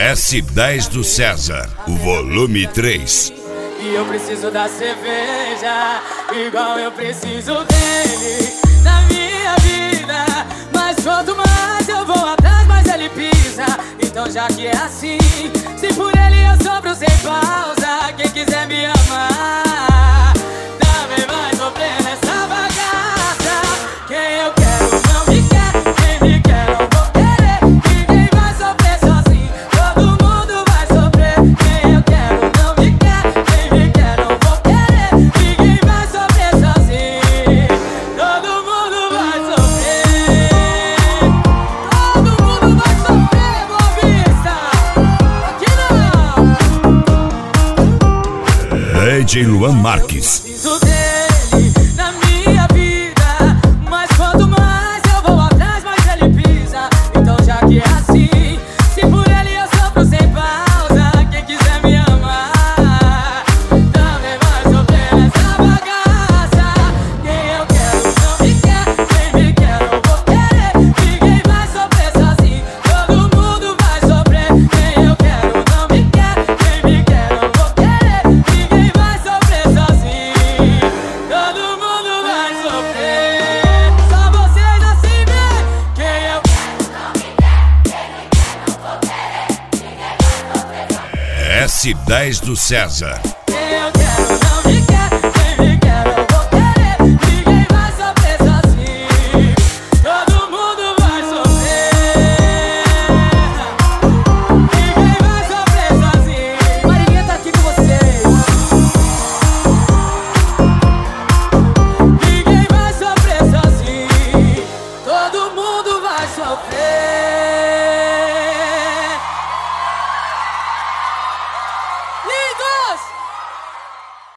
S10 do César, o volume 3. E eu preciso da cerveja, igual eu preciso dele na minha vida. Mas quanto mais eu vou atrás, mais ele pisa. Então já que é assim, se por ele eu sofro sem pausa, quem quiser me amar também vai sofrer nessa bagaça. Quem eu quero não me quer, quem me quer não vou querer. Ninguém vai sofrer sozinho, todo mundo vai sofrer. Quem eu quero não me quer, quem me quer não vou querer. Ninguém vai sofrer sozinho, todo mundo vai sofrer. Todo mundo vai sofrer, Boa Vista. Aqui não. DJ Luan Marques. Preciso dele na minha vida, mas quanto mais eu vou atrás, mais ele pisa. Então já que é assim, se por ele eu sofro sem pausa, quem quiser me amar também vai sofrer nessa bagaça. Quem eu quero não me quer, quem me quer não vou querer. Ninguém vai sofrer sozinho, todo mundo vai sofrer. Quem eu quero não me quer, quem me quer não vou querer. Ninguém vai sofrer sozinho, todo mundo vai sofrer. Só vocês assim vê. Quem eu quero não me quer, quem me quer não vou querer. Ninguém vai sofrer sozinho. S10 do César. Quem eu quero não me quer, quem me quer não vou querer. Ninguém vai sofrer sozinho, todo mundo vai sofrer. Ninguém vai sofrer sozinho. Marinha tá aqui com vocês. Ninguém vai sofrer sozinho, todo mundo vai sofrer.